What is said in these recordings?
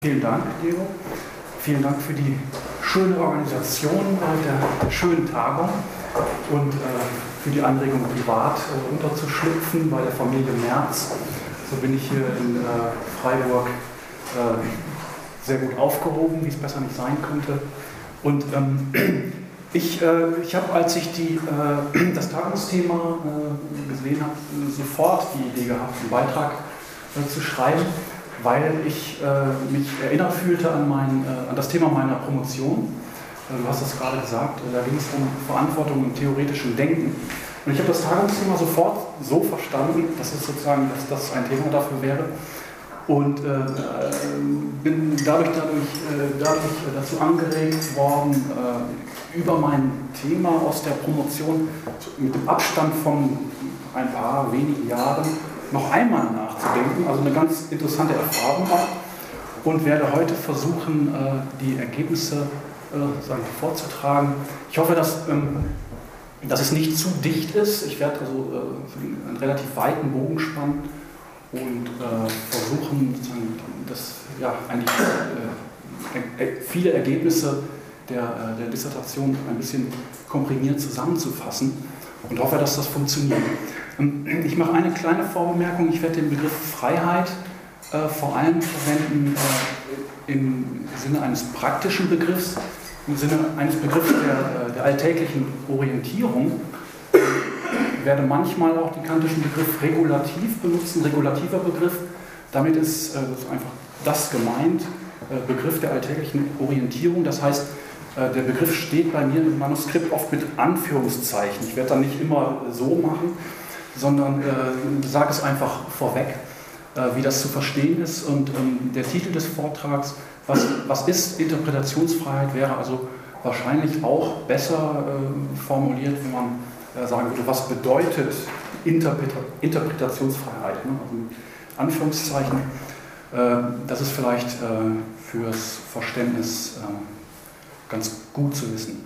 Vielen Dank, Diego. Vielen Dank für die schöne Organisation der schönen Tagung und für die Anregung, privat unterzuschlüpfen bei der Familie Merz. So bin ich hier in Freiburg sehr gut aufgehoben, wie es besser nicht sein könnte. Und ich habe, als ich das Tagungsthema gesehen habe, sofort die Idee gehabt, einen Beitrag zu schreiben, weil ich mich erinnert fühlte an das Thema meiner Promotion. Du hast es gerade gesagt, da ging es um Verantwortung im theoretischen Denken. Und ich habe das Tagungsthema sofort so verstanden, dass das ein Thema dafür wäre. Und bin dadurch dazu angeregt worden, über mein Thema aus der Promotion mit dem Abstand von ein paar wenigen Jahren noch einmal nachzudenken, also eine ganz interessante Erfahrung auch, und werde heute versuchen, die Ergebnisse vorzutragen. Ich hoffe, dass es nicht zu dicht ist. Ich werde also einen relativ weiten Bogen spannen und versuchen, viele Ergebnisse der Dissertation ein bisschen komprimiert zusammenzufassen und hoffe, dass das funktioniert. Ich mache eine kleine Vorbemerkung. Ich werde den Begriff Freiheit vor allem verwenden im Sinne eines praktischen Begriffs, im Sinne eines Begriffs der alltäglichen Orientierung. Ich werde manchmal auch den kantischen Begriff regulativ benutzen, regulativer Begriff. Damit ist einfach das gemeint, Begriff der alltäglichen Orientierung. Das heißt, der Begriff steht bei mir im Manuskript oft mit Anführungszeichen. Ich werde dann nicht immer so machen, sondern sage es einfach vorweg, wie das zu verstehen ist. Und der Titel des Vortrags, was ist Interpretationsfreiheit, wäre also wahrscheinlich auch besser formuliert, wenn man sagen würde, was bedeutet Interpretationsfreiheit, ne? Also mit Anführungszeichen. Das ist vielleicht fürs Verständnis ganz gut zu wissen.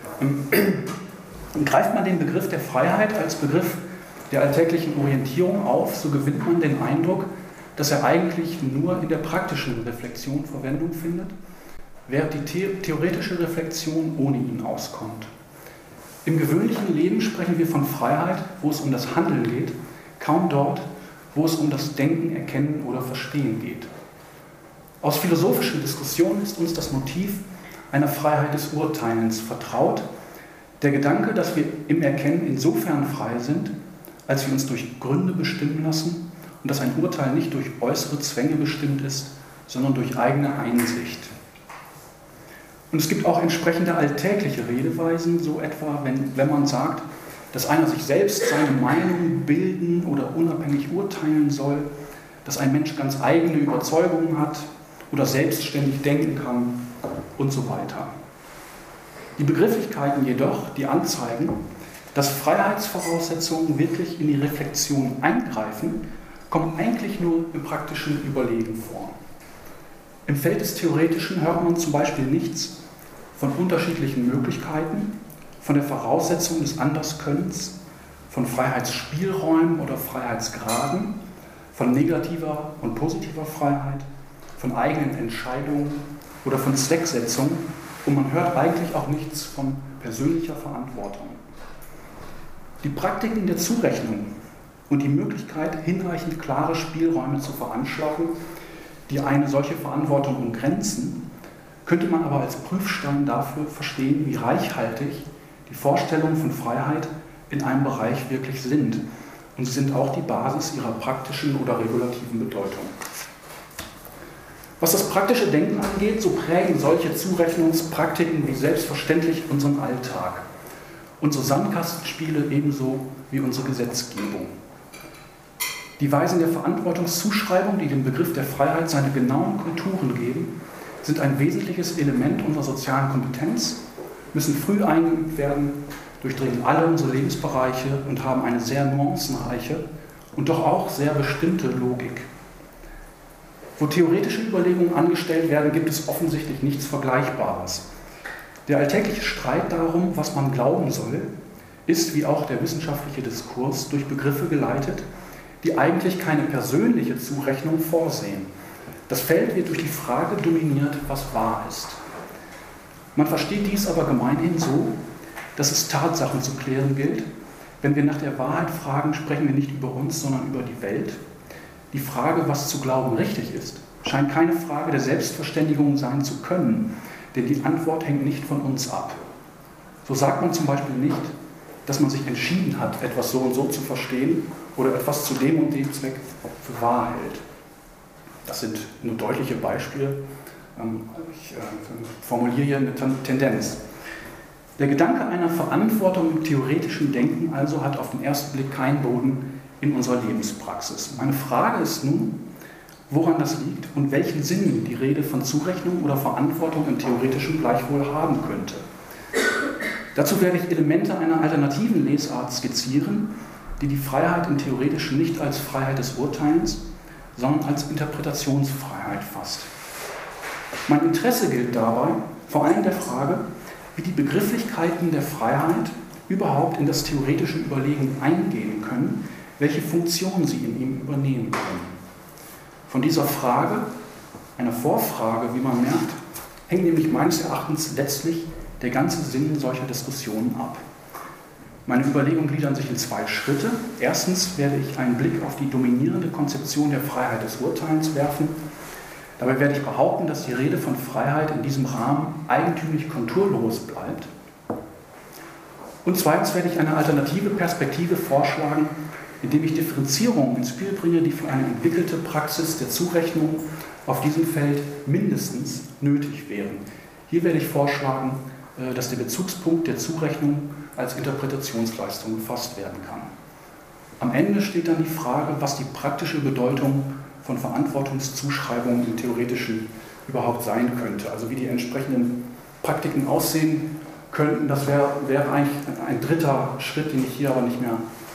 Greift man den Begriff der Freiheit als Begriff der alltäglichen Orientierung auf, so gewinnt man den Eindruck, dass er eigentlich nur in der praktischen Reflexion Verwendung findet, während die theoretische Reflexion ohne ihn auskommt. Im gewöhnlichen Leben sprechen wir von Freiheit, wo es um das Handeln geht, kaum dort, wo es um das Denken, Erkennen oder Verstehen geht. Aus philosophischen Diskussionen ist uns das Motiv einer Freiheit des Urteilens vertraut, der Gedanke, dass wir im Erkennen insofern frei sind, als wir uns durch Gründe bestimmen lassen und dass ein Urteil nicht durch äußere Zwänge bestimmt ist, sondern durch eigene Einsicht. Und es gibt auch entsprechende alltägliche Redeweisen, so etwa, wenn man sagt, dass einer sich selbst seine Meinung bilden oder unabhängig urteilen soll, dass ein Mensch ganz eigene Überzeugungen hat oder selbstständig denken kann und so weiter. Die Begrifflichkeiten jedoch, die anzeigen, dass Freiheitsvoraussetzungen wirklich in die Reflexion eingreifen, kommen eigentlich nur im praktischen Überlegen vor. Im Feld des Theoretischen hört man zum Beispiel nichts von unterschiedlichen Möglichkeiten, von der Voraussetzung des Anderskönnens, von Freiheitsspielräumen oder Freiheitsgraden, von negativer und positiver Freiheit, von eigenen Entscheidungen oder von Zwecksetzung, und man hört eigentlich auch nichts von persönlicher Verantwortung. Die Praktiken der Zurechnung und die Möglichkeit, hinreichend klare Spielräume zu veranschlagen, die eine solche Verantwortung umgrenzen, könnte man aber als Prüfstein dafür verstehen, wie reichhaltig die Vorstellungen von Freiheit in einem Bereich wirklich sind. Und sie sind auch die Basis ihrer praktischen oder regulativen Bedeutung. Was das praktische Denken angeht, so prägen solche Zurechnungspraktiken wie selbstverständlich unseren Alltag. Unsere Sandkastenspiele ebenso wie unsere Gesetzgebung. Die Weisen der Verantwortungszuschreibung, die dem Begriff der Freiheit seine genauen Konturen geben, sind ein wesentliches Element unserer sozialen Kompetenz, müssen früh eingeübt werden, durchdringen alle unsere Lebensbereiche und haben eine sehr nuancenreiche und doch auch sehr bestimmte Logik. Wo theoretische Überlegungen angestellt werden, gibt es offensichtlich nichts Vergleichbares. Der alltägliche Streit darum, was man glauben soll, ist, wie auch der wissenschaftliche Diskurs, durch Begriffe geleitet, die eigentlich keine persönliche Zurechnung vorsehen. Das Feld wird durch die Frage dominiert, was wahr ist. Man versteht dies aber gemeinhin so, dass es Tatsachen zu klären gilt. Wenn wir nach der Wahrheit fragen, sprechen wir nicht über uns, sondern über die Welt. Die Frage, was zu glauben richtig ist, scheint keine Frage der Selbstverständigung sein zu können, denn die Antwort hängt nicht von uns ab. So sagt man zum Beispiel nicht, dass man sich entschieden hat, etwas so und so zu verstehen oder etwas zu dem und dem Zweck für wahr hält. Das sind nur deutliche Beispiele. Ich formuliere hier eine Tendenz. Der Gedanke einer Verantwortung im theoretischen Denken also hat auf den ersten Blick keinen Boden in unserer Lebenspraxis. Meine Frage ist nun, woran das liegt und welchen Sinn die Rede von Zurechnung oder Verantwortung im Theoretischen gleichwohl haben könnte. Dazu werde ich Elemente einer alternativen Lesart skizzieren, die die Freiheit im Theoretischen nicht als Freiheit des Urteilens, sondern als Interpretationsfreiheit fasst. Mein Interesse gilt dabei vor allem der Frage, wie die Begrifflichkeiten der Freiheit überhaupt in das theoretische Überlegen eingehen können, welche Funktion sie in ihm übernehmen können. Von dieser Frage, einer Vorfrage, wie man merkt, hängt nämlich meines Erachtens letztlich der ganze Sinn solcher Diskussionen ab. Meine Überlegungen gliedern sich in zwei Schritte. Erstens werde ich einen Blick auf die dominierende Konzeption der Freiheit des Urteilens werfen. Dabei werde ich behaupten, dass die Rede von Freiheit in diesem Rahmen eigentümlich konturlos bleibt. Und zweitens werde ich eine alternative Perspektive vorschlagen, indem ich Differenzierungen ins Spiel bringe, die für eine entwickelte Praxis der Zurechnung auf diesem Feld mindestens nötig wären. Hier werde ich vorschlagen, dass der Bezugspunkt der Zurechnung als Interpretationsleistung gefasst werden kann. Am Ende steht dann die Frage, was die praktische Bedeutung von Verantwortungszuschreibungen im Theoretischen überhaupt sein könnte. Also wie die entsprechenden Praktiken aussehen könnten, das wäre eigentlich ein dritter Schritt, den ich hier aber nicht mehr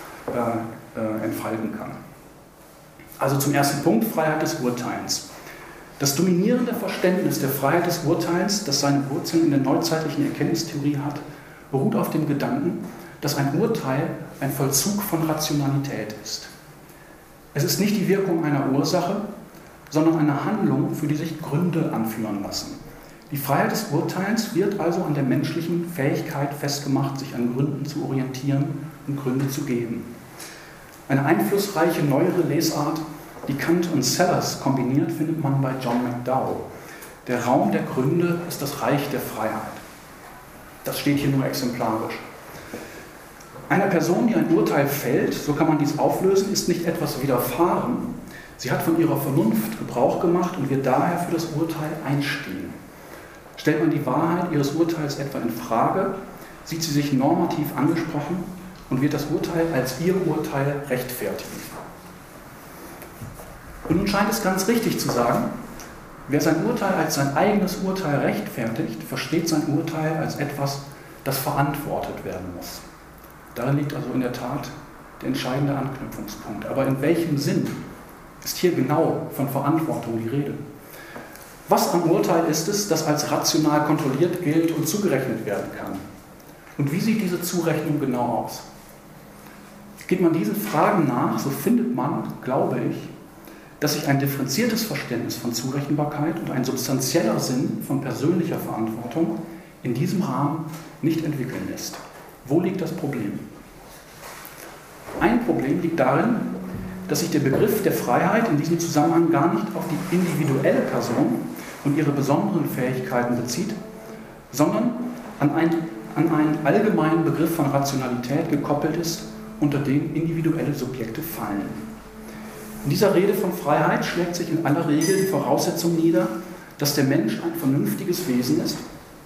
entfalten kann. Also zum ersten Punkt, Freiheit des Urteilens. Das dominierende Verständnis der Freiheit des Urteils, das seine Wurzeln in der neuzeitlichen Erkenntnistheorie hat, beruht auf dem Gedanken, dass ein Urteil ein Vollzug von Rationalität ist. Es ist nicht die Wirkung einer Ursache, sondern eine Handlung, für die sich Gründe anführen lassen. Die Freiheit des Urteils wird also an der menschlichen Fähigkeit festgemacht, sich an Gründen zu orientieren und Gründe zu geben. Eine einflussreiche neuere Lesart, die Kant und Sellers kombiniert, findet man bei John McDowell. Der Raum der Gründe ist das Reich der Freiheit. Das steht hier nur exemplarisch. Einer Person, die ein Urteil fällt, so kann man dies auflösen, ist nicht etwas widerfahren. Sie hat von ihrer Vernunft Gebrauch gemacht und wird daher für das Urteil einstehen. Stellt man die Wahrheit ihres Urteils etwa in Frage, sieht sie sich normativ angesprochen und wird das Urteil als ihr Urteil rechtfertigen. Und nun scheint es ganz richtig zu sagen, wer sein Urteil als sein eigenes Urteil rechtfertigt, versteht sein Urteil als etwas, das verantwortet werden muss. Darin liegt also in der Tat der entscheidende Anknüpfungspunkt. Aber in welchem Sinn ist hier genau von Verantwortung die Rede? Was am Urteil ist es, das als rational kontrolliert gilt und zugerechnet werden kann? Und wie sieht diese Zurechnung genau aus? Geht man diesen Fragen nach, so findet man, glaube ich, dass sich ein differenziertes Verständnis von Zurechenbarkeit und ein substanzieller Sinn von persönlicher Verantwortung in diesem Rahmen nicht entwickeln lässt. Wo liegt das Problem? Ein Problem liegt darin, dass sich der Begriff der Freiheit in diesem Zusammenhang gar nicht auf die individuelle Person und ihre besonderen Fähigkeiten bezieht, sondern an einen allgemeinen Begriff von Rationalität gekoppelt ist, unter den individuelle Subjekte fallen. In dieser Rede von Freiheit schlägt sich in aller Regel die Voraussetzung nieder, dass der Mensch ein vernünftiges Wesen ist.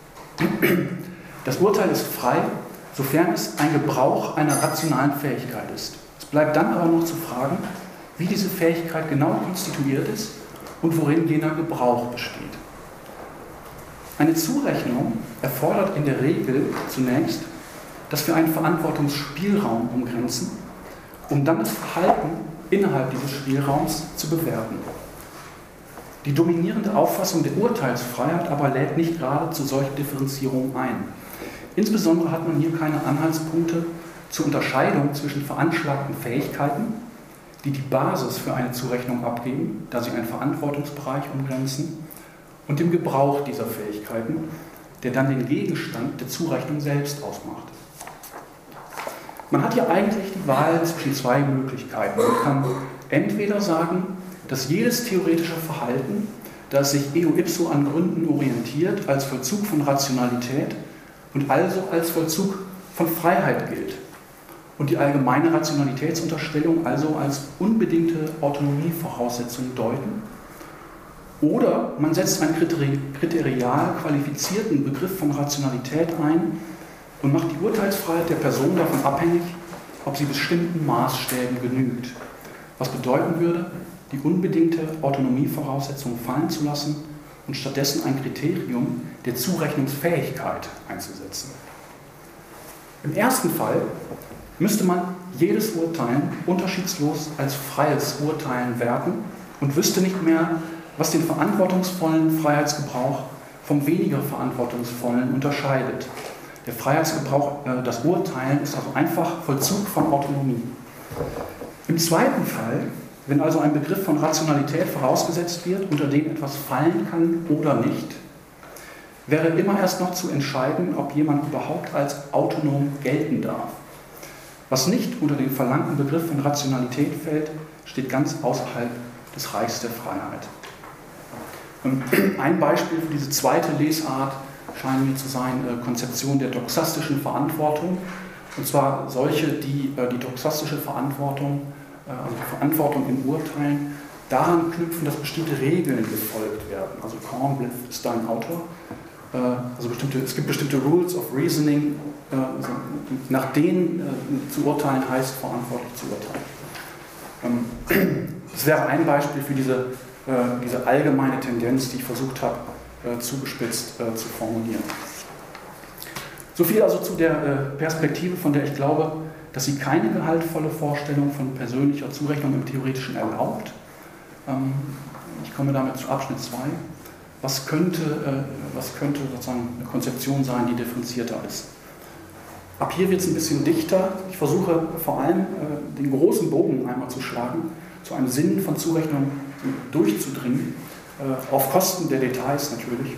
Das Urteil ist frei, sofern es ein Gebrauch einer rationalen Fähigkeit ist. Es bleibt dann aber noch zu fragen, wie diese Fähigkeit genau konstituiert ist und worin jener Gebrauch besteht. Eine Zurechnung erfordert in der Regel zunächst, dass wir einen Verantwortungsspielraum umgrenzen, um dann das Verhalten innerhalb dieses Spielraums zu bewerten. Die dominierende Auffassung der Urteilsfreiheit aber lädt nicht gerade zu solchen Differenzierungen ein. Insbesondere hat man hier keine Anhaltspunkte zur Unterscheidung zwischen veranschlagten Fähigkeiten, die die Basis für eine Zurechnung abgeben, da sie einen Verantwortungsbereich umgrenzen, und dem Gebrauch dieser Fähigkeiten, der dann den Gegenstand der Zurechnung selbst ausmacht. Man hat hier eigentlich die Wahl zwischen zwei Möglichkeiten. Man kann entweder sagen, dass jedes theoretische Verhalten, das sich eo ipso an Gründen orientiert, als Vollzug von Rationalität und also als Vollzug von Freiheit gilt und die allgemeine Rationalitätsunterstellung also als unbedingte Autonomievoraussetzung deuten. Oder man setzt einen kriterial qualifizierten Begriff von Rationalität ein und macht die Urteilsfreiheit der Person davon abhängig, ob sie bestimmten Maßstäben genügt. Was bedeuten würde, die unbedingte Autonomievoraussetzung fallen zu lassen und stattdessen ein Kriterium der Zurechnungsfähigkeit einzusetzen. Im ersten Fall müsste man jedes Urteilen unterschiedslos als freies Urteilen werten und wüsste nicht mehr, was den verantwortungsvollen Freiheitsgebrauch vom weniger verantwortungsvollen unterscheidet. Der Freiheitsgebrauch, das Urteilen, ist also einfach Vollzug von Autonomie. Im zweiten Fall, wenn also ein Begriff von Rationalität vorausgesetzt wird, unter dem etwas fallen kann oder nicht, wäre immer erst noch zu entscheiden, ob jemand überhaupt als autonom gelten darf. Was nicht unter den verlangten Begriff von Rationalität fällt, steht ganz außerhalb des Reichs der Freiheit. Ein Beispiel für diese zweite Lesart scheint mir zu sein, Konzeption der doxastischen Verantwortung. Und zwar solche, die die doxastische Verantwortung, also die Verantwortung in Urteilen, daran knüpfen, dass bestimmte Regeln befolgt werden. Also Cornbluth ist da ein Autor. Also es gibt bestimmte Rules of Reasoning, nach denen zu urteilen heißt, verantwortlich zu urteilen. Das wäre ein Beispiel für diese allgemeine Tendenz, die ich versucht habe, zugespitzt zu formulieren. Soviel also zu der Perspektive, von der ich glaube, dass sie keine gehaltvolle Vorstellung von persönlicher Zurechnung im Theoretischen erlaubt. Ich komme damit zu Abschnitt 2. Was könnte sozusagen eine Konzeption sein, die differenzierter ist? Ab hier wird es ein bisschen dichter. Ich versuche vor allem den großen Bogen einmal zu schlagen, zu einem Sinn von Zurechnung durchzudringen, auf Kosten der Details natürlich,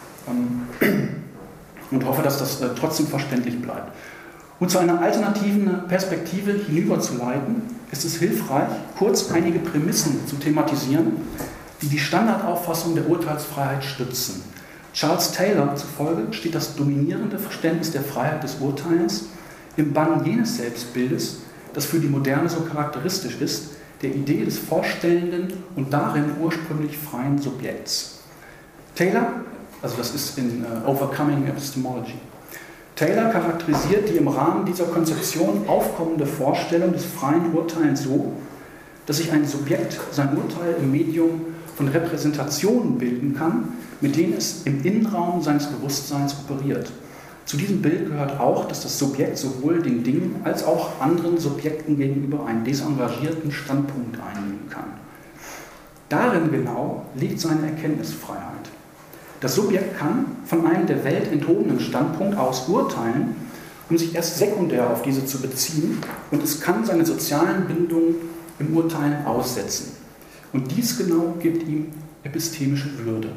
und hoffe, dass das trotzdem verständlich bleibt. Und zu einer alternativen Perspektive hinüberzuleiten, ist es hilfreich, kurz einige Prämissen zu thematisieren, die die Standardauffassung der Urteilsfreiheit stützen. Charles Taylor zufolge steht das dominierende Verständnis der Freiheit des Urteilens im Bann jenes Selbstbildes, das für die Moderne so charakteristisch ist, der Idee des vorstellenden und darin ursprünglich freien Subjekts. Taylor, also das ist in Overcoming Epistemology, Taylor charakterisiert die im Rahmen dieser Konzeption aufkommende Vorstellung des freien Urteilens so, dass sich ein Subjekt sein Urteil im Medium von Repräsentationen bilden kann, mit denen es im Innenraum seines Bewusstseins operiert. Zu diesem Bild gehört auch, dass das Subjekt sowohl den Dingen als auch anderen Subjekten gegenüber einen desengagierten Standpunkt einnehmen kann. Darin genau liegt seine Erkenntnisfreiheit. Das Subjekt kann von einem der Welt enthobenen Standpunkt aus urteilen, um sich erst sekundär auf diese zu beziehen, und es kann seine sozialen Bindungen im Urteilen aussetzen. Und dies genau gibt ihm epistemische Würde.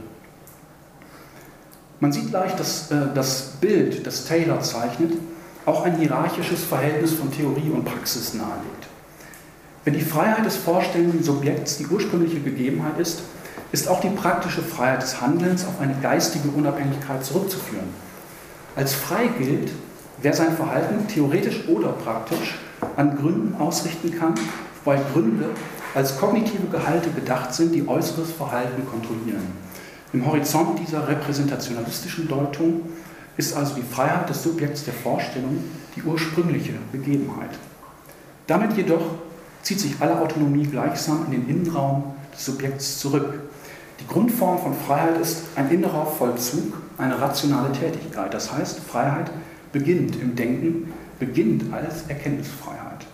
Man sieht leicht, dass das Bild, das Taylor zeichnet, auch ein hierarchisches Verhältnis von Theorie und Praxis nahelegt. Wenn die Freiheit des vorstellenden Subjekts die ursprüngliche Gegebenheit ist, ist auch die praktische Freiheit des Handelns auf eine geistige Unabhängigkeit zurückzuführen. Als frei gilt, wer sein Verhalten theoretisch oder praktisch an Gründen ausrichten kann, wobei Gründe als kognitive Gehalte gedacht sind, die äußeres Verhalten kontrollieren. Im Horizont dieser repräsentationalistischen Deutung ist also die Freiheit des Subjekts der Vorstellung die ursprüngliche Begebenheit. Damit jedoch zieht sich alle Autonomie gleichsam in den Innenraum des Subjekts zurück. Die Grundform von Freiheit ist ein innerer Vollzug, eine rationale Tätigkeit. Das heißt, Freiheit beginnt im Denken, beginnt als Erkenntnisfreiheit.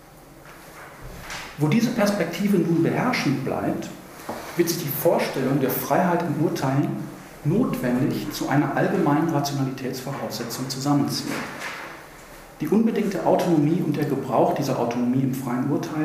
Wo diese Perspektive nun beherrschend bleibt, wird sich die Vorstellung der Freiheit im Urteilen notwendig zu einer allgemeinen Rationalitätsvoraussetzung zusammenziehen. Die unbedingte Autonomie und der Gebrauch dieser Autonomie im freien Urteil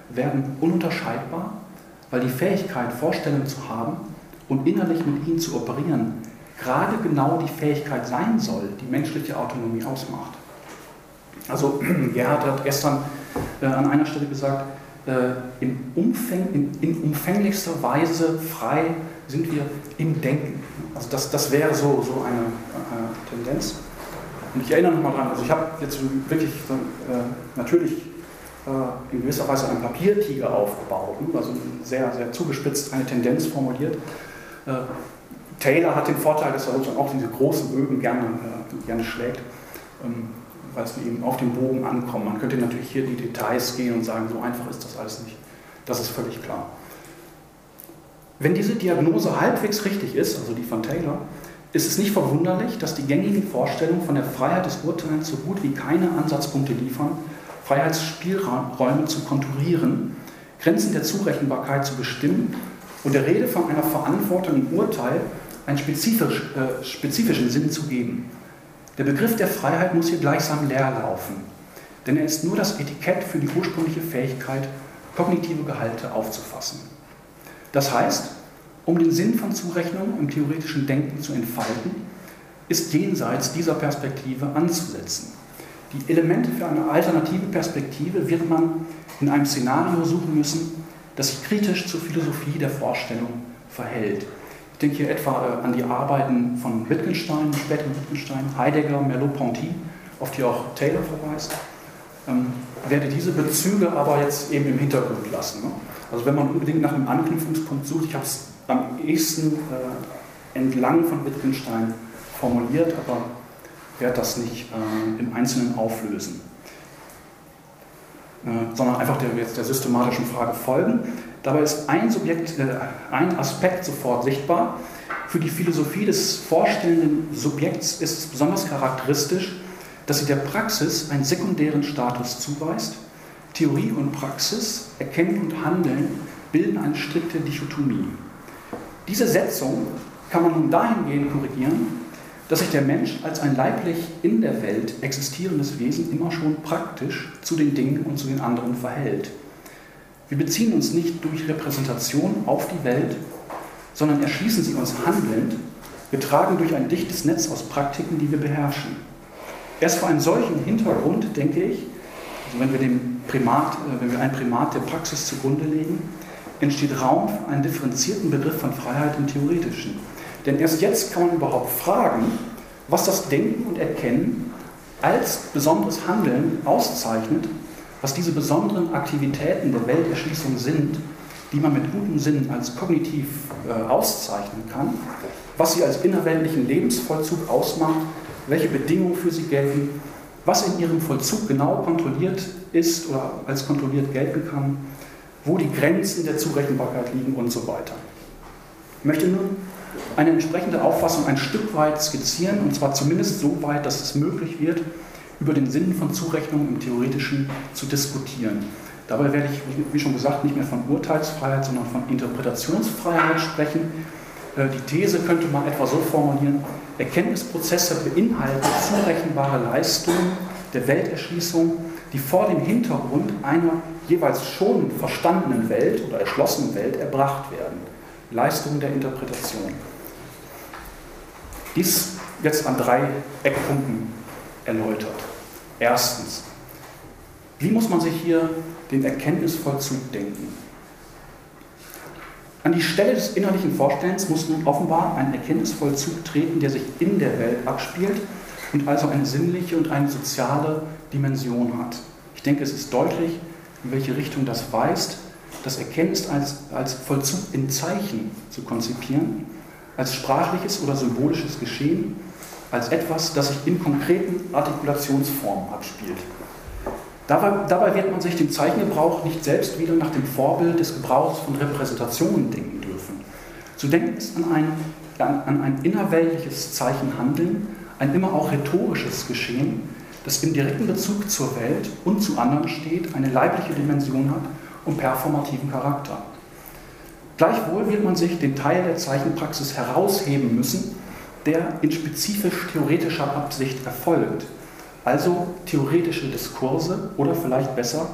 werden ununterscheidbar, weil die Fähigkeit, Vorstellungen zu haben und innerlich mit ihnen zu operieren, gerade genau die Fähigkeit sein soll, die menschliche Autonomie ausmacht. Also Gerhard hat gestern an einer Stelle gesagt, in umfänglichster Weise frei sind wir im Denken. Also das wäre so eine Tendenz. Und ich erinnere nochmal dran, also ich habe jetzt wirklich natürlich in gewisser Weise einen Papiertiger aufgebaut, also sehr, sehr zugespitzt eine Tendenz formuliert. Taylor hat den Vorteil, dass er sozusagen auch diese großen Bögen gerne schlägt, weil es eben auf den Bogen ankommt. Man könnte natürlich hier in die Details gehen und sagen, so einfach ist das alles nicht. Das ist völlig klar. Wenn diese Diagnose halbwegs richtig ist, also die von Taylor, ist es nicht verwunderlich, dass die gängigen Vorstellungen von der Freiheit des Urteilens so gut wie keine Ansatzpunkte liefern, Freiheitsspielräume zu konturieren, Grenzen der Zurechenbarkeit zu bestimmen und der Rede von einer Verantwortung im Urteil einen spezifischen Sinn zu geben. Der Begriff der Freiheit muss hier gleichsam leer laufen, denn er ist nur das Etikett für die ursprüngliche Fähigkeit, kognitive Gehalte aufzufassen. Das heißt, um den Sinn von Zurechnung im theoretischen Denken zu entfalten, ist jenseits dieser Perspektive anzusetzen. Die Elemente für eine alternative Perspektive wird man in einem Szenario suchen müssen, das sich kritisch zur Philosophie der Vorstellung verhält. Ich denke hier etwa an die Arbeiten von Wittgenstein, späteren Wittgenstein, Heidegger, Merleau-Ponty, auf die auch Taylor verweist. Werde diese Bezüge aber jetzt eben im Hintergrund lassen. Ne? Also wenn man unbedingt nach einem Anknüpfungspunkt sucht, ich habe es am ehesten entlang von Wittgenstein formuliert, aber werde das nicht im Einzelnen auflösen, sondern einfach der systematischen Frage folgen. Dabei ist ein Aspekt sofort sichtbar. Für die Philosophie des vorstellenden Subjekts ist es besonders charakteristisch, dass sie der Praxis einen sekundären Status zuweist. Theorie und Praxis, Erkennen und Handeln bilden eine strikte Dichotomie. Diese Setzung kann man nun dahingehend korrigieren, dass sich der Mensch als ein leiblich in der Welt existierendes Wesen immer schon praktisch zu den Dingen und zu den anderen verhält. Wir beziehen uns nicht durch Repräsentation auf die Welt, sondern erschließen sie uns handelnd, getragen durch ein dichtes Netz aus Praktiken, die wir beherrschen. Erst vor einem solchen Hintergrund, denke ich, also wenn wir ein Primat der Praxis zugrunde legen, entsteht Raum für einen differenzierten Begriff von Freiheit im Theoretischen. Denn erst jetzt kann man überhaupt fragen, was das Denken und Erkennen als besonderes Handeln auszeichnet, was diese besonderen Aktivitäten der Welterschließung sind, die man mit gutem Sinn als kognitiv auszeichnen kann, was sie als innerweltlichen Lebensvollzug ausmacht, welche Bedingungen für sie gelten, was in ihrem Vollzug genau kontrolliert ist oder als kontrolliert gelten kann, wo die Grenzen der Zurechenbarkeit liegen und so weiter. Ich möchte nun eine entsprechende Auffassung ein Stück weit skizzieren, und zwar zumindest so weit, dass es möglich wird, über den Sinn von Zurechnung im Theoretischen zu diskutieren. Dabei werde ich, wie schon gesagt, nicht mehr von Urteilsfreiheit, sondern von Interpretationsfreiheit sprechen. Die These könnte man etwa so formulieren: Erkenntnisprozesse beinhalten zurechenbare Leistungen der Welterschließung, die vor dem Hintergrund einer jeweils schon verstandenen Welt oder erschlossenen Welt erbracht werden. Leistungen der Interpretation. Dies jetzt an 3 Eckpunkten erläutert. Erstens, wie muss man sich hier den Erkenntnisvollzug denken? An die Stelle des innerlichen Vorstellens muss nun offenbar ein Erkenntnisvollzug treten, der sich in der Welt abspielt und also eine sinnliche und eine soziale Dimension hat. Ich denke, es ist deutlich, in welche Richtung das weist. Das Erkennen als Vollzug in Zeichen zu konzipieren, als sprachliches oder symbolisches Geschehen, als etwas, das sich in konkreten Artikulationsformen abspielt. Dabei wird man sich den Zeichengebrauch nicht selbst wieder nach dem Vorbild des Gebrauchs von Repräsentationen denken dürfen. Zu denken ist an ein innerweltliches Zeichenhandeln, ein immer auch rhetorisches Geschehen, das im direkten Bezug zur Welt und zu anderen steht, eine leibliche Dimension hat und performativen Charakter. Gleichwohl wird man sich den Teil der Zeichenpraxis herausheben müssen, der in spezifisch theoretischer Absicht erfolgt. Also theoretische Diskurse oder vielleicht besser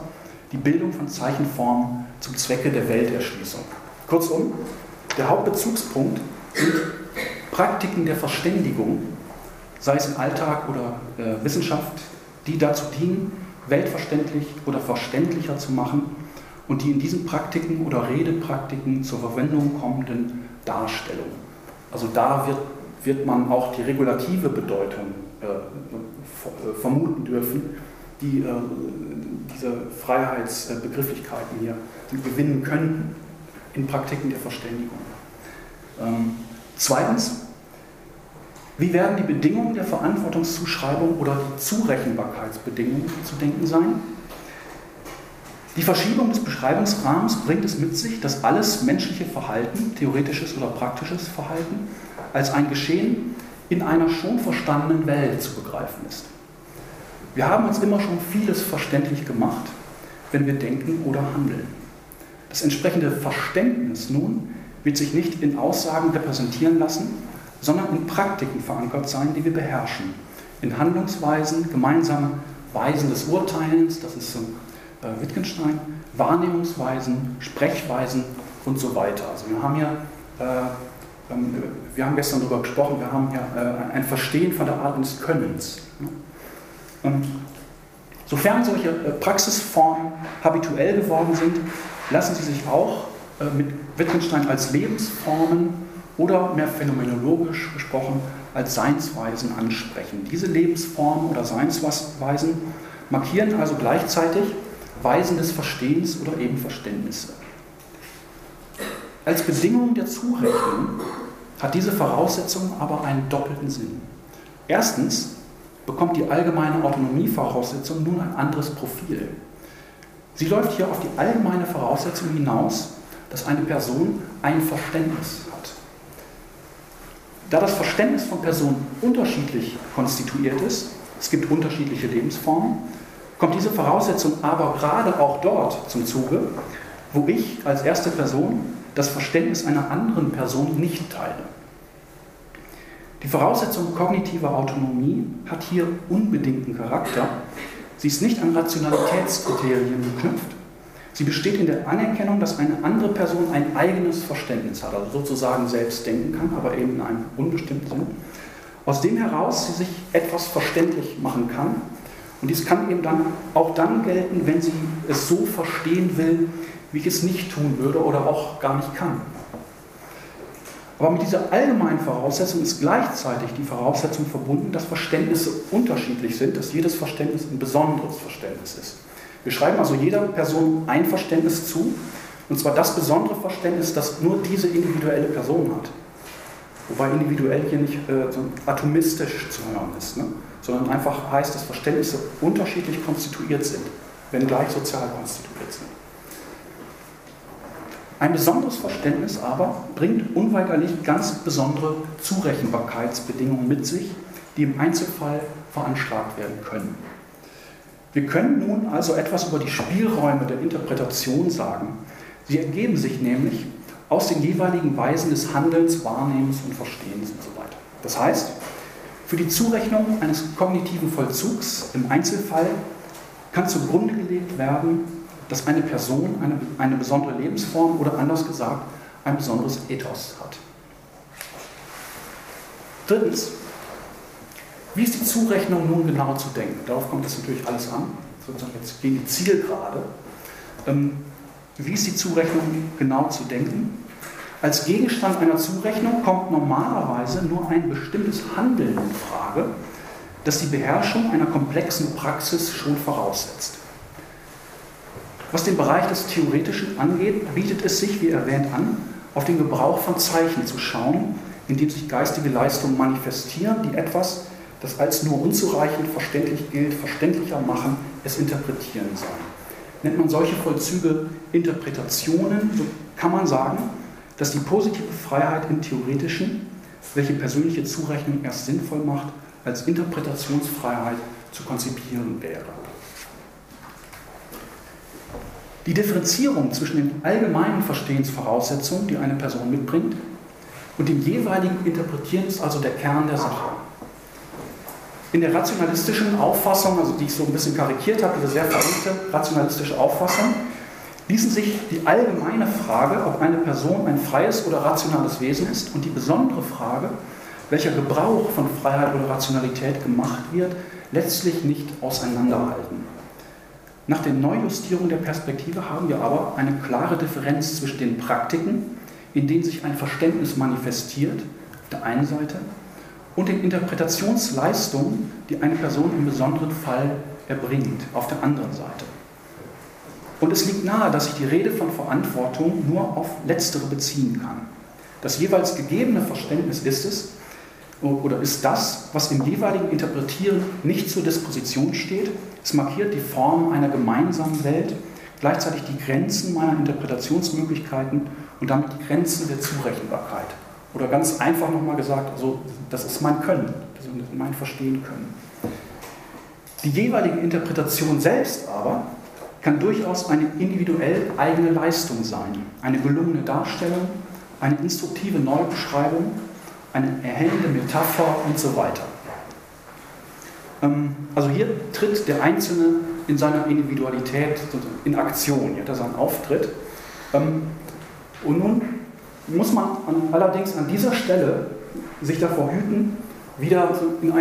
die Bildung von Zeichenformen zum Zwecke der Welterschließung. Kurzum, der Hauptbezugspunkt sind Praktiken der Verständigung, sei es im Alltag oder Wissenschaft, die dazu dienen, weltverständlich oder verständlicher zu machen und die in diesen Praktiken oder Redepraktiken zur Verwendung kommenden Darstellungen. Also da wird man auch die regulative Bedeutung vermuten dürfen, die diese Freiheitsbegrifflichkeiten hier gewinnen könnten in Praktiken der Verständigung. Zweitens, wie werden die Bedingungen der Verantwortungszuschreibung oder die Zurechenbarkeitsbedingungen zu denken sein? Die Verschiebung des Beschreibungsrahmens bringt es mit sich, dass alles menschliche Verhalten, theoretisches oder praktisches Verhalten, als ein Geschehen in einer schon verstandenen Welt zu begreifen ist. Wir haben uns immer schon vieles verständlich gemacht, wenn wir denken oder handeln. Das entsprechende Verständnis nun wird sich nicht in Aussagen repräsentieren lassen, sondern in Praktiken verankert sein, die wir beherrschen. In Handlungsweisen, gemeinsamen Weisen des Urteilens, das ist Wittgenstein, Wahrnehmungsweisen, Sprechweisen und so weiter. Also wir haben gestern darüber gesprochen, wir haben ja ein Verstehen von der Art des Könnens. Sofern solche Praxisformen habituell geworden sind, lassen sie sich auch mit Wittgenstein als Lebensformen oder mehr phänomenologisch gesprochen als Seinsweisen ansprechen. Diese Lebensformen oder Seinsweisen markieren also gleichzeitig Weisen des Verstehens oder eben Verständnisse. Als Bedingung der Zurechnung hat diese Voraussetzung aber einen doppelten Sinn. Erstens bekommt die allgemeine Autonomievoraussetzung nun ein anderes Profil. Sie läuft hier auf die allgemeine Voraussetzung hinaus, dass eine Person ein Verständnis hat. Da das Verständnis von Personen unterschiedlich konstituiert ist, es gibt unterschiedliche Lebensformen, kommt diese Voraussetzung aber gerade auch dort zum Zuge, wo ich als erste Person das Verständnis einer anderen Person nicht teile. Die Voraussetzung kognitiver Autonomie hat hier unbedingten Charakter. Sie ist nicht an Rationalitätskriterien geknüpft. Sie besteht in der Anerkennung, dass eine andere Person ein eigenes Verständnis hat, also sozusagen selbst denken kann, aber eben in einem unbestimmten Sinn, aus dem heraus sie sich etwas verständlich machen kann. Und dies kann eben dann auch dann gelten, wenn sie es so verstehen will, wie ich es nicht tun würde oder auch gar nicht kann. Aber mit dieser allgemeinen Voraussetzung ist gleichzeitig die Voraussetzung verbunden, dass Verständnisse unterschiedlich sind, dass jedes Verständnis ein besonderes Verständnis ist. Wir schreiben also jeder Person ein Verständnis zu, und zwar das besondere Verständnis, das nur diese individuelle Person hat. Wobei individuell hier nicht so atomistisch zu hören ist, ne? Sondern einfach heißt, dass Verständnisse unterschiedlich konstituiert sind, wenn gleich sozial konstituiert sind. Ein besonderes Verständnis aber bringt unweigerlich ganz besondere Zurechenbarkeitsbedingungen mit sich, die im Einzelfall veranschlagt werden können. Wir können nun also etwas über die Spielräume der Interpretation sagen. Sie ergeben sich nämlich aus den jeweiligen Weisen des Handelns, Wahrnehmens und Verstehens und so weiter. Das heißt, für die Zurechnung eines kognitiven Vollzugs im Einzelfall kann zugrunde gelegt werden, dass eine Person eine besondere Lebensform oder anders gesagt ein besonderes Ethos hat. Drittens, wie ist die Zurechnung nun genau zu denken? Darauf kommt es natürlich alles an. Sozusagen jetzt gegen die Zielgerade. Wie ist die Zurechnung genau zu denken? Als Gegenstand einer Zurechnung kommt normalerweise nur ein bestimmtes Handeln in Frage, das die Beherrschung einer komplexen Praxis schon voraussetzt. Was den Bereich des Theoretischen angeht, bietet es sich, wie erwähnt, an, auf den Gebrauch von Zeichen zu schauen, in dem sich geistige Leistungen manifestieren, die etwas, das als nur unzureichend verständlich gilt, verständlicher machen, es interpretieren sollen. Nennt man solche Vollzüge Interpretationen, so kann man sagen, dass die positive Freiheit im Theoretischen, welche persönliche Zurechnung erst sinnvoll macht, als Interpretationsfreiheit zu konzipieren wäre. Die Differenzierung zwischen den allgemeinen Verstehensvoraussetzungen, die eine Person mitbringt, und dem jeweiligen Interpretieren ist also der Kern der Sache. In der rationalistischen Auffassung, also die ich so ein bisschen karikiert habe, diese sehr verengte rationalistische Auffassung, ließen sich die allgemeine Frage, ob eine Person ein freies oder rationales Wesen ist, und die besondere Frage, welcher Gebrauch von Freiheit oder Rationalität gemacht wird, letztlich nicht auseinanderhalten. Nach der Neujustierung der Perspektive haben wir aber eine klare Differenz zwischen den Praktiken, in denen sich ein Verständnis manifestiert, auf der einen Seite, und den Interpretationsleistungen, die eine Person im besonderen Fall erbringt, auf der anderen Seite. Und es liegt nahe, dass sich die Rede von Verantwortung nur auf letztere beziehen kann. Das jeweils gegebene Verständnis ist es, oder ist das, was im jeweiligen Interpretieren nicht zur Disposition steht. Es markiert die Form einer gemeinsamen Welt, gleichzeitig die Grenzen meiner Interpretationsmöglichkeiten und damit die Grenzen der Zurechenbarkeit. Oder ganz einfach nochmal gesagt, also das ist mein Können, das ist mein Verstehen können. Die jeweilige Interpretation selbst aber kann durchaus eine individuell eigene Leistung sein, eine gelungene Darstellung, eine instruktive Neubeschreibung, eine erhellende Metapher und so weiter. Also hier tritt der Einzelne in seiner Individualität in Aktion, hier hat er seinen Auftritt. Und nun muss man allerdings an dieser Stelle sich davor hüten, wieder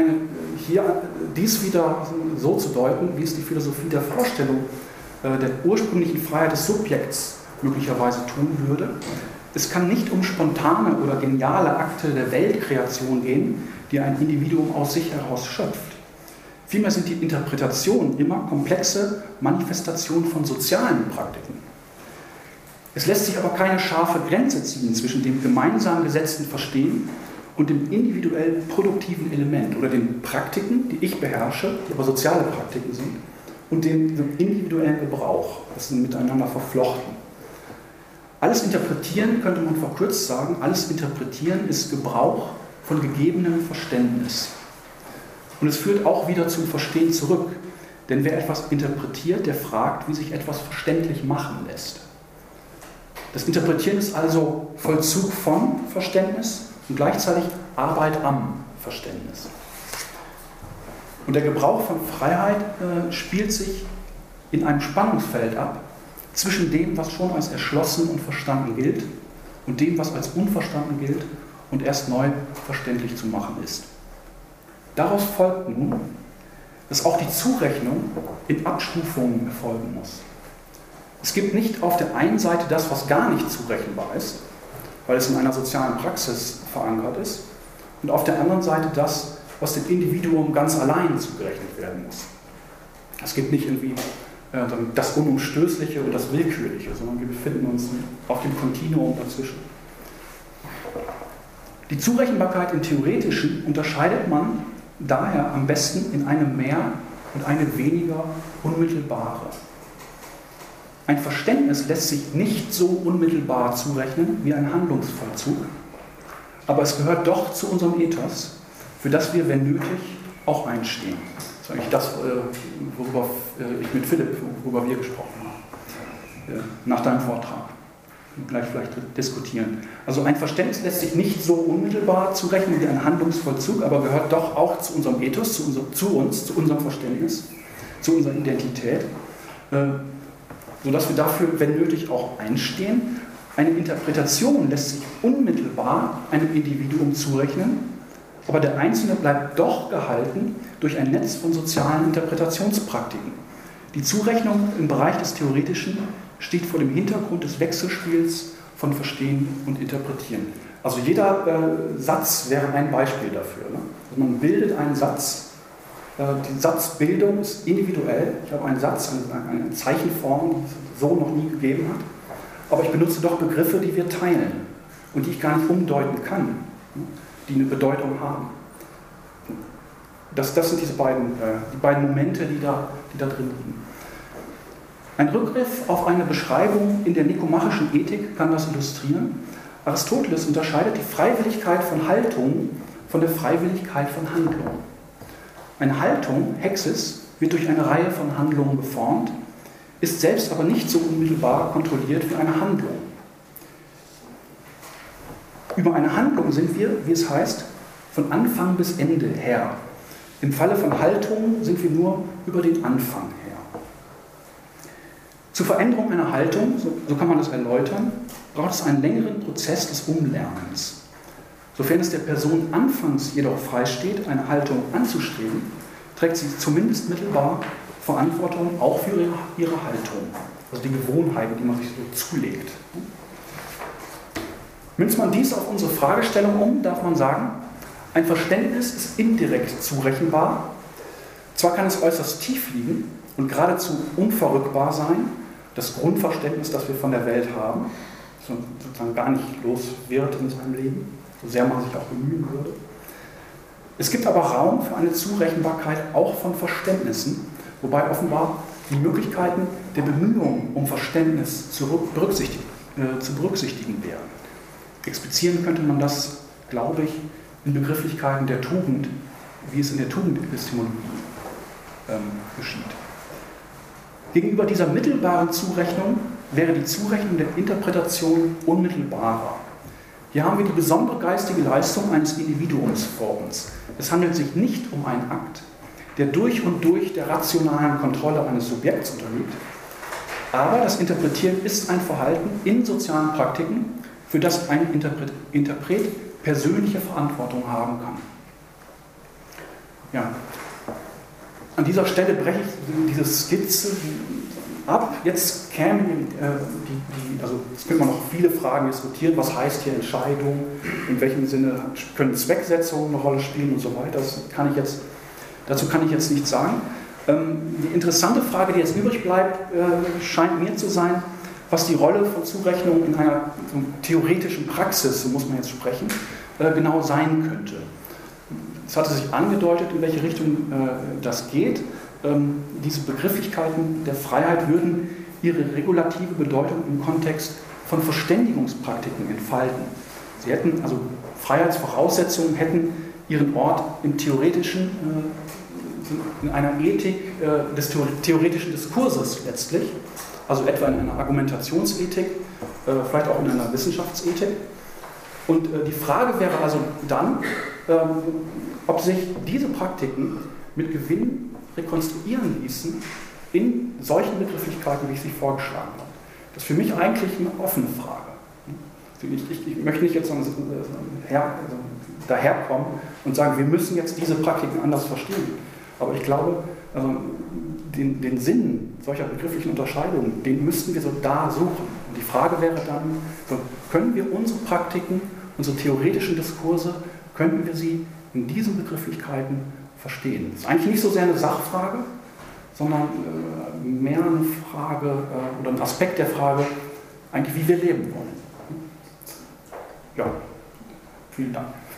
dies wieder so zu deuten, wie es die Philosophie der Vorstellung der ursprünglichen Freiheit des Subjekts möglicherweise tun würde. Es kann nicht um spontane oder geniale Akte der Weltkreation gehen, die ein Individuum aus sich heraus schöpft. Vielmehr sind die Interpretationen immer komplexe Manifestationen von sozialen Praktiken. Es lässt sich aber keine scharfe Grenze ziehen zwischen dem gemeinsam gesetzten Verstehen und dem individuell produktiven Element oder den Praktiken, die ich beherrsche, die aber soziale Praktiken sind, und dem individuellen Gebrauch. Das sind miteinander verflochten. Alles Interpretieren, könnte man verkürzt sagen, alles Interpretieren ist Gebrauch von gegebenem Verständnis. Und es führt auch wieder zum Verstehen zurück. Denn wer etwas interpretiert, der fragt, wie sich etwas verständlich machen lässt. Das Interpretieren ist also Vollzug von Verständnis und gleichzeitig Arbeit am Verständnis. Und der Gebrauch von Freiheit spielt sich in einem Spannungsfeld ab zwischen dem, was schon als erschlossen und verstanden gilt, und dem, was als unverstanden gilt und erst neu verständlich zu machen ist. Daraus folgt nun, dass auch die Zurechnung in Abstufungen erfolgen muss. Es gibt nicht auf der einen Seite das, was gar nicht zurechenbar ist, weil es in einer sozialen Praxis verankert ist, und auf der anderen Seite das, was dem Individuum ganz allein zugerechnet werden muss. Es gibt nicht irgendwie das Unumstößliche und das Willkürliche, sondern wir befinden uns auf dem Kontinuum dazwischen. Die Zurechenbarkeit im Theoretischen unterscheidet man daher am besten in eine mehr und eine weniger unmittelbare. Ein Verständnis lässt sich nicht so unmittelbar zurechnen wie ein Handlungsvollzug, aber es gehört doch zu unserem Ethos, für das wir, wenn nötig, auch einstehen. Das ist eigentlich das, worüber ich mit Philipp, worüber wir gesprochen haben, nach deinem Vortrag. Gleich vielleicht diskutieren. Also ein Verständnis lässt sich nicht so unmittelbar zurechnen wie ein Handlungsvollzug, aber gehört doch auch zu unserem Ethos, zu unserem Verständnis, zu unserer Identität, sodass wir dafür, wenn nötig, auch einstehen. Eine Interpretation lässt sich unmittelbar einem Individuum zurechnen, aber der Einzelne bleibt doch gehalten durch ein Netz von sozialen Interpretationspraktiken. Die Zurechnung im Bereich des Theoretischen steht vor dem Hintergrund des Wechselspiels von Verstehen und Interpretieren. Also jeder Satz wäre ein Beispiel dafür. Ne? Also man bildet einen Satz, die Satzbildung ist individuell. Ich habe einen Satz, eine Zeichenform, die es so noch nie gegeben hat, aber ich benutze doch Begriffe, die wir teilen und die ich gar nicht umdeuten kann, die eine Bedeutung haben. Das sind die beiden Momente, die da drin liegen. Ein Rückgriff auf eine Beschreibung in der nikomachischen Ethik kann das illustrieren. Aristoteles unterscheidet die Freiwilligkeit von Haltung von der Freiwilligkeit von Handlung. Eine Haltung, Hexis, wird durch eine Reihe von Handlungen geformt, ist selbst aber nicht so unmittelbar kontrolliert wie eine Handlung. Über eine Handlung sind wir, wie es heißt, von Anfang bis Ende Herr. Im Falle von Haltung sind wir nur über den Anfang her. Zur Veränderung einer Haltung, so kann man das erläutern, braucht es einen längeren Prozess des Umlernens. Sofern es der Person anfangs jedoch freisteht, eine Haltung anzustreben, trägt sie zumindest mittelbar Verantwortung auch für ihre Haltung, also die Gewohnheiten, die man sich so zulegt. Münzt man dies auf unsere Fragestellung um, darf man sagen, ein Verständnis ist indirekt zurechenbar. Zwar kann es äußerst tief liegen und geradezu unverrückbar sein, das Grundverständnis, das wir von der Welt haben, sozusagen gar nicht los wird in seinem Leben, so sehr man sich auch bemühen würde. Es gibt aber Raum für eine Zurechenbarkeit auch von Verständnissen, wobei offenbar die Möglichkeiten der Bemühungen um Verständnis zu berücksichtigen wären. Explizieren könnte man das, glaube ich, in Begrifflichkeiten der Tugend, wie es in der Tugendepistemologie geschieht. Gegenüber dieser mittelbaren Zurechnung wäre die Zurechnung der Interpretation unmittelbarer. Hier haben wir die besondere geistige Leistung eines Individuums vor uns. Es handelt sich nicht um einen Akt, der durch und durch der rationalen Kontrolle eines Subjekts unterliegt, aber das Interpretieren ist ein Verhalten in sozialen Praktiken, für das ein Interpret persönliche Verantwortung haben kann. Ja. An dieser Stelle breche ich diese Skizze ab. Jetzt kämen also es könnte man noch viele Fragen diskutieren. Was heißt hier Entscheidung? In welchem Sinne können Zwecksetzungen eine Rolle spielen und so weiter? Dazu kann ich jetzt nichts sagen. Die interessante Frage, die jetzt übrig bleibt, scheint mir zu sein, was die Rolle von Zurechnung in einer theoretischen Praxis, so muss man jetzt sprechen, genau sein könnte. Es hatte sich angedeutet, in welche Richtung das geht. Diese Begrifflichkeiten der Freiheit würden ihre regulative Bedeutung im Kontext von Verständigungspraktiken entfalten. Sie hätten, also Freiheitsvoraussetzungen hätten ihren Ort im theoretischen, in einer Ethik des theoretischen Diskurses letztlich, also etwa in einer Argumentationsethik, vielleicht auch in einer Wissenschaftsethik. Und die Frage wäre also dann, ob sich diese Praktiken mit Gewinn rekonstruieren ließen in solchen Begrifflichkeiten, wie ich sie vorgeschlagen habe. Das ist für mich eigentlich eine offene Frage. Ich möchte nicht jetzt daherkommen und sagen, wir müssen jetzt diese Praktiken anders verstehen. Aber ich glaube, den Sinn solcher begrifflichen Unterscheidungen, den müssten wir so da suchen. Und die Frage wäre dann, können wir unsere Praktiken, unsere theoretischen Diskurse, könnten wir sie in diesen Begrifflichkeiten verstehen? Das ist eigentlich nicht so sehr eine Sachfrage, sondern mehr eine Frage oder ein Aspekt der Frage, eigentlich wie wir leben wollen. Ja, vielen Dank.